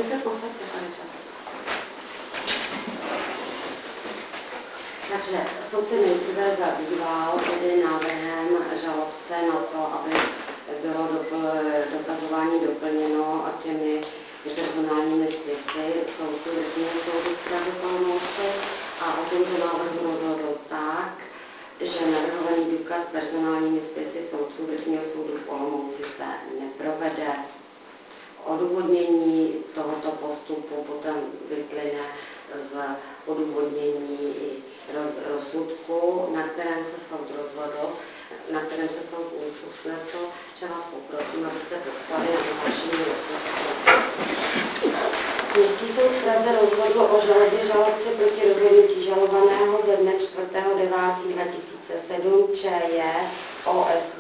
se posaďte, pane Čapek. Takže soudce nejprve zabýval tedy návrhem žalobce na to, aby bylo dokazování doplněno těmi personálními spisy soudců Vrchního soudu v Praze Olomouci a o tomto návrhu rozhodl tak, že navrhovaný důkaz personálními spisy soudců Vrchního soudu v Olomouci se neprovede. Odůvodnění tohoto postupu potom vyplyne z odůvodnění rozsudku, na kterém se soud rozhodl, na kterém se soud usnesl, že vás poprosím, abyste podstali na vyhlášení rozsudku. Městský soud v Praze rozhodl o žalobě žalobce proti rozhodnutí žalovaného ze dne 4.9.2007 ČJ OSV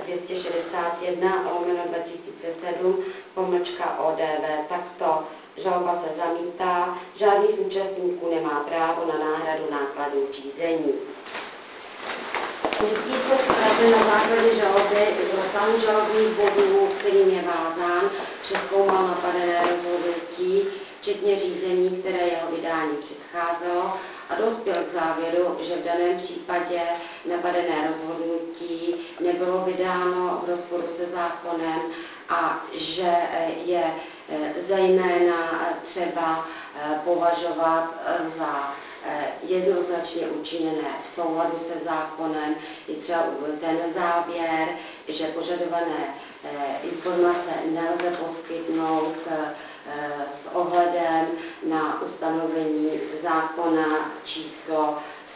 261/2007 takto. Žaloba se zamítá, žádný z účastníků nemá právo na náhradu nákladů řízení. Městský soud v Praze na základě žaloby z rozsahu žalobních bodů, kterým je vázán, přezkoumal napadené rozhodnutí, včetně řízení, které jeho vydání předcházelo, a dospěl k závěru, že v daném případě napadené rozhodnutí nebylo vydáno v rozporu se zákonem a že je zejména třeba považovat za jednoznačně učiněné v souladu se zákonem. Je třeba ten závěr, že požadované informace nelze poskytnout s ohledem na ustanovení zákona číslo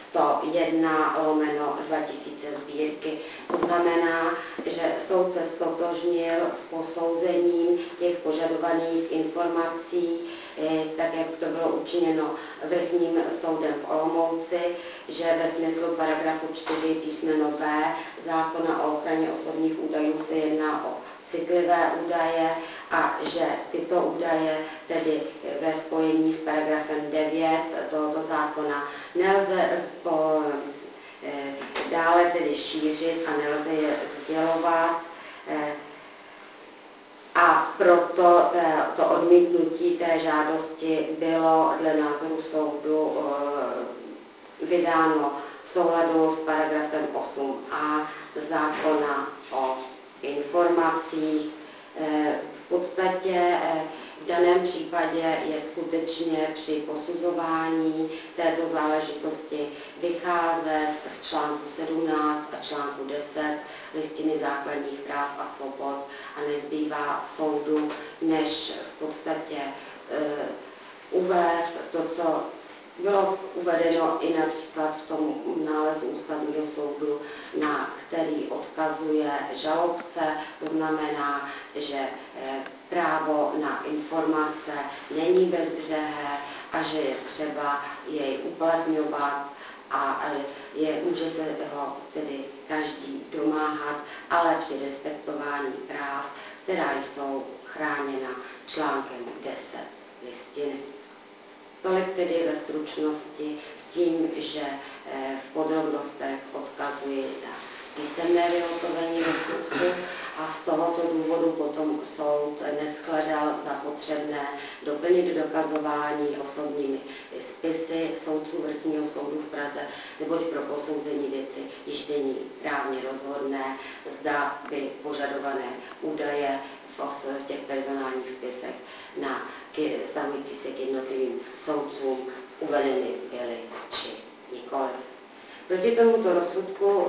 101/2000 sbírky. To znamená, že soud se ztotožnil s posouzením těch požadovaných informací, tak jak to bylo učiněno Vrchním soudem v Olomouci, že ve smyslu paragrafu 4 písmeno B zákona o ochraně osobních údajů se jedná o citlivé údaje a že tyto údaje tedy ve spojení s paragrafem 9 tohoto zákona nelze dále tedy šířit a nelze je sdělovat. A proto to odmítnutí té žádosti bylo dle názoru soudu vydáno v souladu s paragrafem 8a zákona o informacích. V podstatě v daném případě je skutečně při posuzování této záležitosti vycházet z článku 17 a článku 10 Listiny základních práv a svobod a nezbývá soudu, než v podstatě uvést to, co bylo uvedeno i například v tom nálezu Ústavního soudu, na který odkazuje žalobce, to znamená, že právo na informace není bezbřehé a že je třeba jej uplatňovat a může se ho tedy každý domáhat, ale při respektování práv, která jsou chráněna článkem 10 listiny. Tolik tedy ve stručnosti s tím, že v podrobnostech odkazuji na písemné vyhotovení rozsudku a z tohoto důvodu potom soud neshledal za potřebné doplnit dokazování osobními spisy soudců Vrchního soudu v Praze, neboť pro posouzení věci již není právně rozhodné, zda by požadované údaje v těch personálních spisech vztahující se k jednotlivým soudcům uvedeny byly či nikoliv. Proti tomuto rozsudku,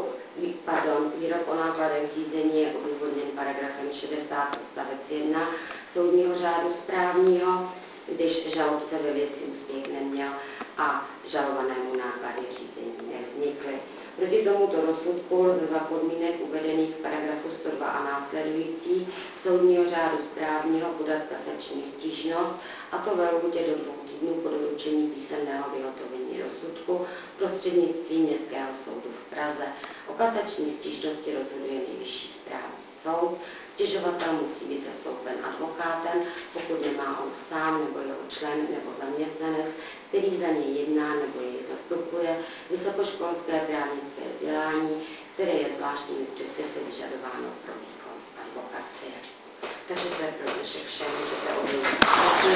výrok o nákladech řízení je odůvodněn paragrafem 60 odstavec 1 soudního řádu správního, když žalobce ve věci úspěch neměl a žalovanému náklady řízení nevznikly. Proti tomuto rozsudku lze za podmínek uvedených v paragrafu 102 a následující soudního řádu správního podat kasační stížnost, a to ve lhůtě do 2 týdnů po doručení písemného vyhotovení rozsudku prostřednictvím Městského soudu v Praze. O kasační stížnosti rozhoduje Nejvyšší správní soud. Stěžovatel musí být zastoupen advokátem, pokud nemá on sám nebo jeho člen nebo zaměstnanec, který za něj jedná nebo jej zastupuje, vysokoškolské právnické vzdělání, které je zvláštními předpisy vyžadováno pro výkon advokacie. Takže to je pro dnešek vše, můžete odejít.